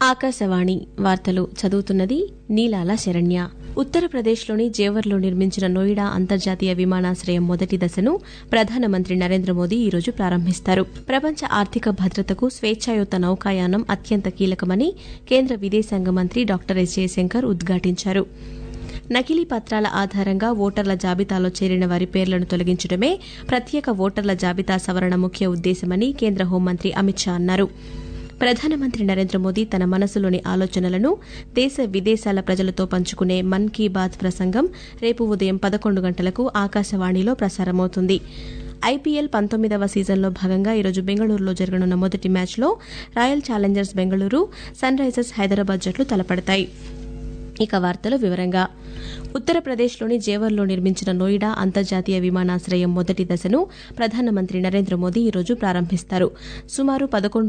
ఆకాశవాణి వార్తలు చదువుతున్నది నీలాల శరణ్య. ఉత్తరప్రదేశ్లోని జేవర్లో నిర్మించిన నోయిడా అంతర్జాతీయ విమానాశ్రయం మొదటి దశను ప్రధానమంత్రి నరేంద్ర మోదీ ఈరోజు ప్రారంభిస్తారు. ప్రపంచ ఆర్థిక భద్రతకు స్వేచ్ఛాయుత నౌకాయానం అత్యంత కీలకమని కేంద్ర విదేశాంగ మంత్రి డాక్టర్ ఎస్ జయశంకర్ ఉద్ఘాటించారు. నకిలీ పత్రాల ఆధారంగా ఓటర్ల జాబితాలో చేరిన వారి పేర్లను తొలగించడమే ప్రత్యేక ఓటర్ల జాబితా సవరణ ముఖ్య ఉద్దేశమని కేంద్ర హోంమంత్రి అమిత్ షా అన్నారు. ప్రధానమంత్రి నరేంద్ర మోదీ తన మనసులోని ఆలోచనలను దేశ విదేశాల ప్రజలతో పంచుకునే మన్ కీ బాత్ ప్రసంగం రేపు ఉదయం 11 గంటలకు ఆకాశవాణిలో ప్రసారమవుతుంది. ఐపీఎల్ 19వ సీజన్లో భాగంగా ఈరోజు బెంగళూరులో జరగనున్న మొదటి మ్యాచ్లో Royal Challengers Bengaluru, Sunrisers Hyderabad జట్లు తలపడతాయి. ఇక వార్తల వివరంగా ఉత్తరప్రదేశ్లోని జేవర్లో నిర్మించిన నోయిడా అంతర్జాతీయ విమానాశ్రయం మొదటి దశను ప్రధానమంత్రి నరేంద్ర మోదీ ఈరోజు ప్రారంభిస్తారు. సుమారు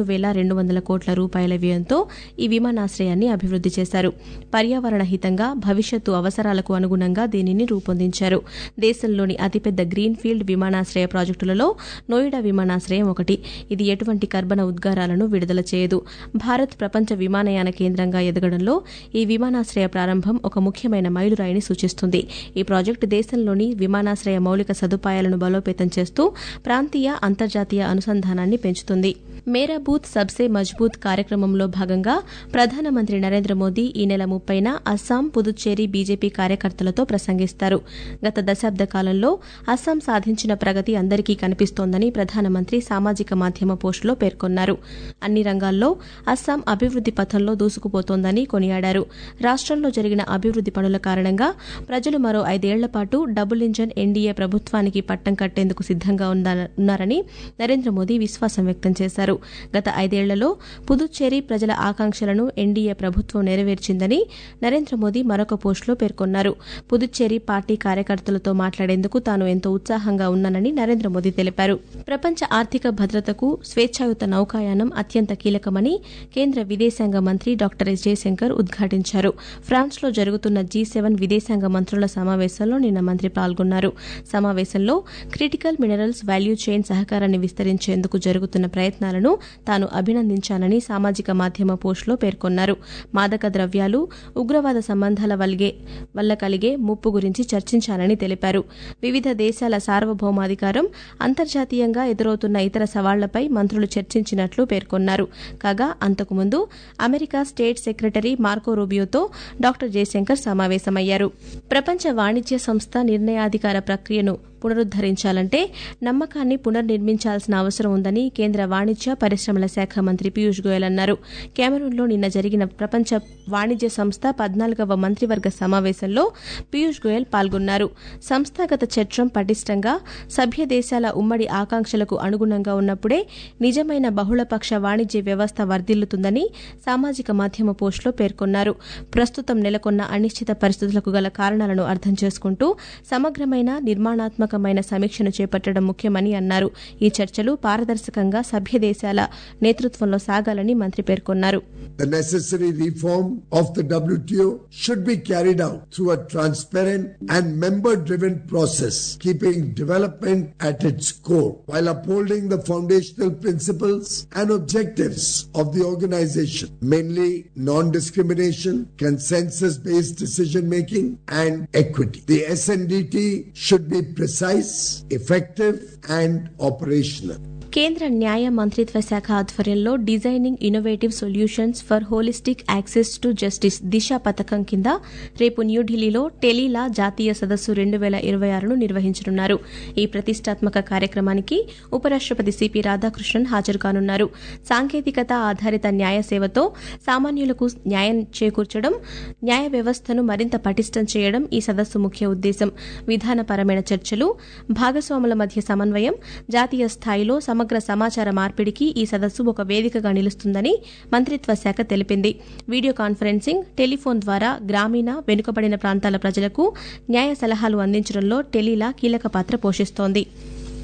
11,200 కోట్ల రూపాయల వ్యయంతో ఈ విమానాశ్రయాన్ని అభివృద్ది చేశారు. పర్యావరణ హితంగా, భవిష్యత్తు అవసరాలకు అనుగుణంగా దీనిని రూపొందించారు. దేశంలోని అతిపెద్ద గ్రీన్ఫీల్డ్ విమానాశ్రయ ప్రాజెక్టులలో నోయిడా విమానాశ్రయం ఒకటి. ఇది ఎటువంటి కర్బన ఉద్గారాలను విడుదల చేయదు. భారత్ ప్రపంచ విమానయాన కేంద్రంగా ఎదగడంలో ఈ విమానాశ్రయ ప్రారంభం ఒక ముఖ్యమైన మైలురాయిని సూచిస్తుంది. ఈ ప్రాజెక్టు దేశంలోని విమానాశ్రయ మౌలిక సదుపాయాలను బలోపేతం చేస్తూ ప్రాంతీయ, అంతర్జాతీయ అనుసంధానాన్ని పెంచుతుంది. మేరా బూత్ సబ్సే మజ్బూత్ కార్యక్రమంలో భాగంగా ప్రధానమంత్రి నరేంద్ర మోదీ ఈ నెల 30న అస్సాం, పుదుచ్చేరి బీజేపీ కార్యకర్తలతో ప్రసంగిస్తారు. గత దశాబ్ద కాలంలో అస్సాం సాధించిన ప్రగతి అందరికీ కనిపిస్తోందని ప్రధానమంత్రి సామాజిక మాధ్యమ పోస్టులో పేర్కొన్నారు. అన్ని రంగాల్లో అస్సాం అభివృద్ది పథంలో దూసుకుపోతోందని కొనియాడారు. రాష్టంలో జరిగిన అభివృద్ది పనుల కారణంగా ప్రజలు మరో 5 ఏళ్ల పాటు డబుల్ ఇంజన్ ఎన్డీఏ ప్రభుత్వానికి పట్టం కట్టేందుకు సిద్దంగా ఉన్నారని నరేంద్ర మోదీ విశ్వాసం వ్యక్తం చేశారు. గత 5 ఏళ్లలో పుదుచ్చేరి ప్రజల ఆకాంక్షలను ఎన్డీఏ ప్రభుత్వం నెరవేర్చిందని నరేంద్ర మోదీ మరొక పోస్టులో పేర్కొన్నారు. పుదుచ్చేరి పార్టీ కార్యకర్తలతో మాట్లాడేందుకు తాను ఎంతో ఉత్సాహంగా ఉన్నానని నరేంద్ర మోదీ తెలిపారు. ప్రపంచ ఆర్థిక భద్రతకు స్వేచ్ఛాయుత నౌకాయానం అత్యంత కీలకమని కేంద్ర విదేశాంగ మంత్రి డాక్టర్ ఎస్ జయశంకర్ ఉద్ఘాటించారు. ఫ్రాన్స్లో జరుగుతున్న G7 విదేశాంగ మంత్రుల సమావేశంలో నిన్న మంత్రి పాల్గొన్నారు. సమావేశంలో క్రిటికల్ మినరల్స్ వాల్యూ చైన్ సహకారాన్ని విస్తరించేందుకు జరుగుతున్న ప్రయత్నాలను తాను అభినందించానని సామాజిక మాధ్యమ పోస్టులో పేర్కొన్నారు. మాదక ద్రవ్యాలు, ఉగ్రవాద సంబంధాల వల్ల కలిగే ముప్పు గురించి చర్చించానని తెలిపారు. వివిధ దేశాల సార్వభౌమాధికారం, అంతర్జాతీయంగా ఎదురవుతున్న ఇతర సవాళ్లపై మంత్రులు చర్చించినట్లు పేర్కొన్నారు. కాగా అంతకుముందు అమెరికా స్టేట్ సెక్రటరీ మార్కో రూబియోతో డాక్టర్ జయశంకర్ సమావేశమయ్యారు. ప్రపంచ వాణిజ్య సంస్థ నిర్ణయాధికార ప్రక్రియను పునరుద్దరించాలంటే నమ్మకాన్ని పునర్నిర్మించాల్సిన అవసరం ఉందని కేంద్ర వాణిజ్య పరిశ్రమల శాఖ మంత్రి పీయూష్ గోయల్ అన్నారు. కెమెరూన్లో నిన్న జరిగిన ప్రపంచ వాణిజ్య సంస్థ 14వ మంత్రివర్గ సమావేశంలో పీయూష్ గోయల్ పాల్గొన్నారు. సంస్థాగత చట్రం పటిష్టంగా, సభ్య దేశాల ఉమ్మడి ఆకాంక్షలకు అనుగుణంగా ఉన్నప్పుడే నిజమైన బహుళపక్ష వాణిజ్య వ్యవస్థ వర్ధిల్లుతుందని సామాజిక మాధ్యమ పోస్టులో పేర్కొన్నారు. ప్రస్తుతం నెలకొన్న అనిశ్చిత పరిస్థితులకు గల కారణాలను అర్థం చేసుకుంటూ సమగ్రమైన, నిర్మాణాత్మక సమీక్షను చేపట్టడం ముఖ్యమని అన్నారు. ఈ చర్చలు పారదర్శకంగా సభ్య దేశాల నేతృత్వంలో సాగాలని మంత్రి పేర్కొన్నారు. The necessary reform of the WTO should be carried out through a transparent and member-driven process, keeping development at its core, while upholding the foundational principles and objectives of the organization, mainly non-discrimination, consensus-based decision-making, and equity. The SNDT should be precise, effective, and operational. కేంద్ర న్యాయ మంత్రిత్వ శాఖ ఆధ్వర్యంలో designing innovative solutions for holistic access to justice Disha పథకం కింద రేపు న్యూఢిల్లీలో టెలీలా జాతీయ సదస్సు 2026ను నిర్వహించనున్నారు. ఈ ప్రతిష్టాత్మక కార్యక్రమానికి ఉపరాష్టపతి సిపి రాధాకృష్ణన్ హాజరుకానున్నారు. సాంకేతికత ఆధారిత న్యాయ సేవతో సామాన్యులకు న్యాయం చేకూర్చడం, న్యాయ వ్యవస్థను మరింత పటిష్టం చేయడం ఈ సదస్సు ముఖ్య ఉద్దేశం. విధానపరమైన చర్చలు, భాగస్వాముల మధ్య సమన్వయం, జాతీయ స్థాయిలో సమగ్ర సమాచార మార్పిడికి ఈ సదస్సు ఒక వేదికగా నిలుస్తుందని మంత్రిత్వ శాఖ తెలిపింది. వీడియో కాన్ఫరెన్సింగ్, టెలిఫోన్ ద్వారా గ్రామీణ, వెనుకబడిన ప్రాంతాల ప్రజలకు న్యాయ సలహాలు అందించడంలో టెలీలా కీలక పాత్ర పోషిస్తోంది.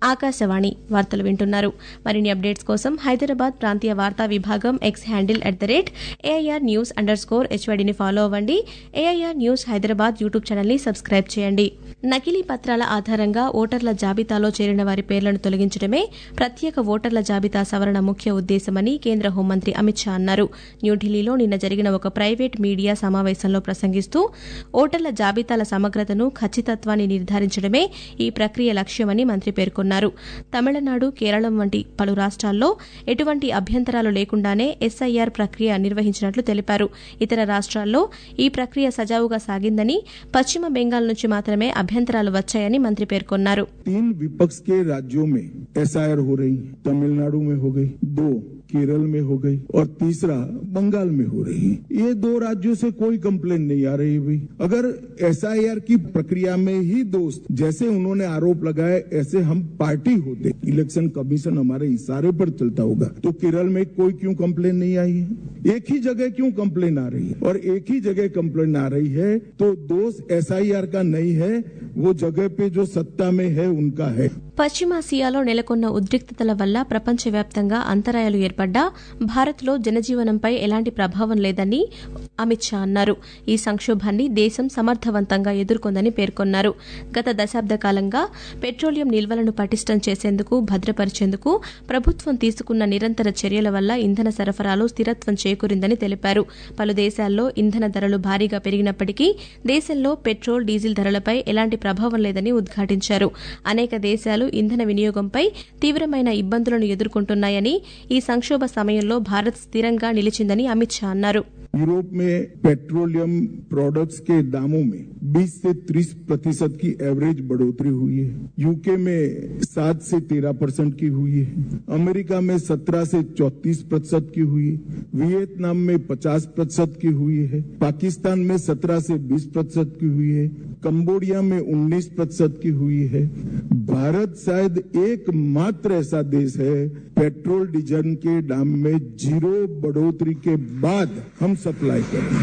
ఆకాశవాణి వార్తలు వింటున్నారు. మరిన్ని అప్డేట్స్ కోసం హైదరాబాద్ ప్రాంతీయ వార్తా విభాగం ఎక్స్ హ్యాండిల్ @AIR_News_HYDని ఫాలో అవ్వండి. AIR న్యూస్ హైదరాబాద్ యూట్యూబ్ ఛానల్ని సబ్స్క్రైబ్ చేయండి. నకిలీ పత్రాల ఆధారంగా ఓటర్ల జాబితాలో చేరిన వారి పేర్లను తొలగించడమే ప్రత్యేక ఓటర్ల జాబితా సవరణ ముఖ్య ఉద్దేశమని కేంద్ర హోంమంత్రి అమిత్ షా అన్నారు. న్యూఢిల్లీలో నిన్న జరిగిన ఒక ప్రైవేట్ మీడియా సమావేశంలో ప్రసంగిస్తూ ఓటర్ల జాబితాల సమగ్రతను, ఖచ్చితత్వాన్ని నిర్ధారించడమే ఈ ప్రక్రియ లక్ష్యమని మంత్రి పేర్కొన్నారు. తమిళనాడు, కేరళం వంటి పలు రాష్ట్రాల్లో ఎటువంటి అభ్యంతరాలు లేకుండానే SIR ప్రక్రియ నిర్వహించినట్లు తెలిపారు. ఇతర రాష్ట్రాల్లో ఈ ప్రక్రియ సజావుగా సాగిందని, పశ్చిమ బెంగాల్ నుంచి మాత్రమే అభ్యంతరాలు వచ్చాయని మంత్రి పేర్కొన్నారు. 3 विपक्ष के राज्यों में SIR हो रही, तमिलनाडु में हो गई, 2 केरल में हो गई और तीसरा बंगाल में हो रही है। ये 2 राज्यों से कोई कंप्लेंट नहीं आ रही भाई। अगर SIR की प्रक्रिया में ही दोस्त जैसे उन्होंने आरोप लगाए ऐसे हम पार्टी होते, इलेक्शन कमीशन हमारे इशारे पर चलता होगा, तो केरल में कोई क्यों कंप्लेंट नहीं आई है? एक ही जगह क्यों कंप्लेंट आ रही है? और एक ही जगह कंप्लेंट आ रही है तो दोष SIR का नहीं है, वो जगह पे जो सत्ता में है उनका है। పశ్చిమాసియాలో నెలకొన్న ఉద్రిక్తతల వల్ల ప్రపంచవ్యాప్తంగా అంతరాయాలు ఏర్పడ్డా భారత్లో జనజీవనంపై ఎలాంటి ప్రభావం లేదని అమిత్ షా అన్నారు. ఈ సంక్షోభాన్ని దేశం సమర్థవంతంగా ఎదుర్కొందని పేర్కొన్నారు. గత దశాబ్ద కాలంగా పెట్రోలియం నిల్వలను పటిష్టం చేసేందుకు, భద్రపరిచేందుకు ప్రభుత్వం తీసుకున్న నిరంతర చర్యల వల్ల ఇంధన సరఫరాలో స్థిరత్వం చేకూరిందని తెలిపారు. పలు దేశాల్లో ఇంధన ధరలు భారీగా పెరిగినప్పటికీ దేశంలో పెట్రోల్, డీజిల్ ధరలపై ఎలాంటి ప్రభావం లేదని ఉద్ఘాటించారు. అనేక దేశాలు ఇంధన వినియోగంపై తీవ్రమైన ఇబ్బందులను ఎదుర్కొంటున్నాయని, ఈ సంక్షోభ సమయంలో భారత్ స్థిరంగా నిలిచిందని అమిత్ షా అన్నారు. यूरोप में पेट्रोलियम प्रोडक्ट्स के दामों में 20 से 30% की एवरेज बढ़ोतरी हुई है। यूके में 7 से 13% की हुई है। अमेरिका में 17 से 34% की हुई है। वियतनाम में 50% की हुई है। पाकिस्तान में 17 से 20% की हुई है। कंबोडिया में 19% की हुई है। भारत शायद एकमात्र ऐसा देश है पेट्रोल डीजल के दाम में 0 बढ़ोतरी के बाद हम सप्लाई करें।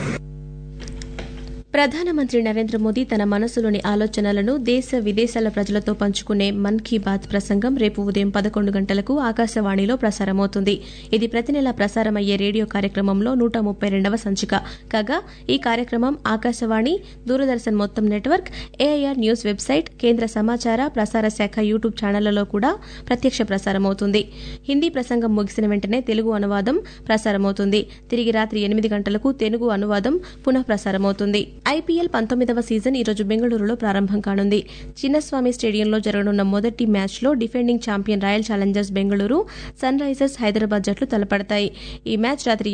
ప్రధానమంత్రి నరేంద్ర మోదీ తన మనసులోని ఆలోచనలను దేశ విదేశాల ప్రజలతో పంచుకునే మన్ కీ బాత్ ప్రసంగం రేపు ఉదయం 11 గంటలకు ఆకాశవాణిలో ప్రసారమవుతుంది. ఇది ప్రతి నెల ప్రసారమయ్యే రేడియో కార్యక్రమంలో 132వ సంచిక కాగా ఈ కార్యక్రమం ఆకాశవాణి, దూరదర్శన్ మొత్తం నెట్వర్క్, AIR న్యూస్ వెబ్సైట్, కేంద్ర సమాచార ప్రసార శాఖ యూట్యూబ్ ఛానళ్లలో కూడా ప్రత్యక్ష ప్రసారమవుతుంది. హిందీ ప్రసంగం ముగిసిన వెంటనే తెలుగు అనువాదం ప్రసారమవుతుంది. తిరిగి రాత్రి 8 గంటలకు తెలుగు అనువాదం పునః ప్రసారమవుతుంది. IPL 19వ సీజన్ ఈరోజు బెంగళూరులో ప్రారంభం కానుంది. చిన్నస్వామి స్టేడియంలో జరగనున్న మొదటి మ్యాచ్లో defending champion Royal Challengers Bengaluru, Sunrisers Hyderabad జట్లు తలపడతాయి. ఈ మ్యాచ్ రాత్రి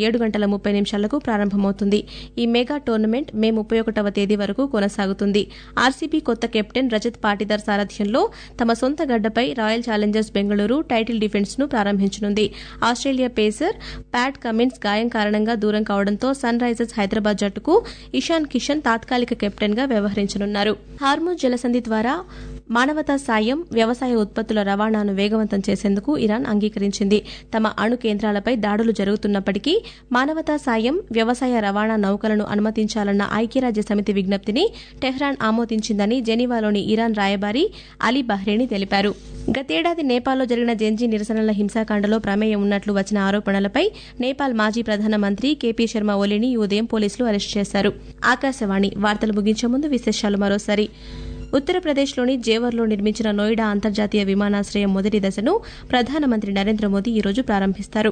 7:30 ప్రారంభమవుతుంది. ఈ మెగా టోర్నమెంట్ మే 31వ తేదీ వరకు కొనసాగుతుంది. RCB కొత్త కెప్టెన్ రజత్ పాటిదార్ సారథ్యంలో తమ సొంత గడ్డపై Royal Challengers Bengaluru title defence ను ప్రారంభించనుంది. ఆస్ట్రేలియా పేసర్ ప్యాట్ కమిన్స్ గాయం కారణంగా దూరం కావడంతో సన్ రైజర్స్ హైదరాబాద్ జట్టుకు ఇషాన్ కిషన్ తాత్కాలిక కెప్టెన్ గా వ్యవహరించనున్నారు. హార్మోజ్ జలసంధి ద్వారా మానవతా సాయం, వ్యవసాయ ఉత్పత్తుల రవాణాను వేగవంతం చేసేందుకు ఇరాన్ అంగీకరించింది. తమ అణు కేంద్రాలపై దాడులు జరుగుతున్నప్పటికీ మానవతా సాయం, వ్యవసాయ రవాణా నౌకలను అనుమతించాలన్న ఐక్యరాజ్య సమితి విజ్ఞప్తిని టెహ్రాన్ ఆమోదించిందని జెనీవాలోని ఇరాన్ రాయబారి అలీ బహ్రేని తెలిపారు. గతేడాది నేపాల్లో జరిగిన జెన్జీ నిరసనల హింసాకాండలో ప్రమేయం ఉన్నట్లు వచ్చిన ఆరోపణలపై నేపాల్ మాజీ ప్రధానమంత్రి కేపీ శర్మ ఓలీని ఈ ఉదయం పోలీసులు అరెస్టు చేశారు. ఆకాశవాణి వార్తలు ముగించే ముందు విశేషాలు మరోసారి. ఉత్తరప్రదేశ్లోని జేవర్లో నిర్మించిన నోయిడా అంతర్జాతీయ విమానాశ్రయం మొదటి దశను ప్రధానమంత్రి నరేంద్ర మోదీ ఈరోజు ప్రారంభిస్తారు.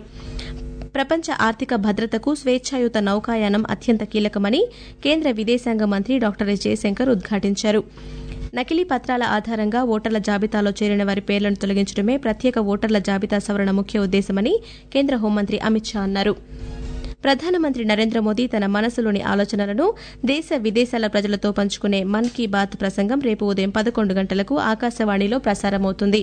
ప్రపంచ ఆర్థిక భద్రతకు స్వేచ్ఛాయుత నౌకాయానం అత్యంత కీలకమని కేంద్ర విదేశాంగ మంత్రి డాక్టర్ ఎస్ జయశంకర్ ఉద్ఘాటించారు. నకిలీ పత్రాల ఆధారంగా ఓటర్ల జాబితాలో చేరిన వారి పేర్లను తొలగించడమే ప్రత్యేక ఓటర్ల జాబితా సవరణ ముఖ్య ఉద్దేశమని కేంద్ర హోంమంత్రి అమిత్ షా అన్నారు. ప్రధానమంత్రి నరేంద్ర మోదీ తన మనసులోని ఆలోచనలను దేశ విదేశాల ప్రజలతో పంచుకునే మన్ కీ బాత్ ప్రసంగం రేపు ఉదయం 11 గంటలకు ఆకాశవాణిలో ప్రసారమవుతుంది.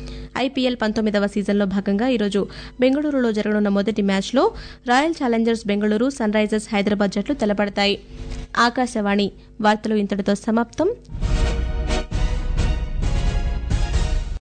IPL 19వ సీజన్లో భాగంగా ఈరోజు బెంగళూరులో జరగనున్న మొదటి మ్యాచ్లో Royal Challengers Bengaluru, Sunrisers Hyderabad జట్లు తలపడతాయి. ఆకాశవాణి వార్తలు ఇంతటితో సమాప్తం.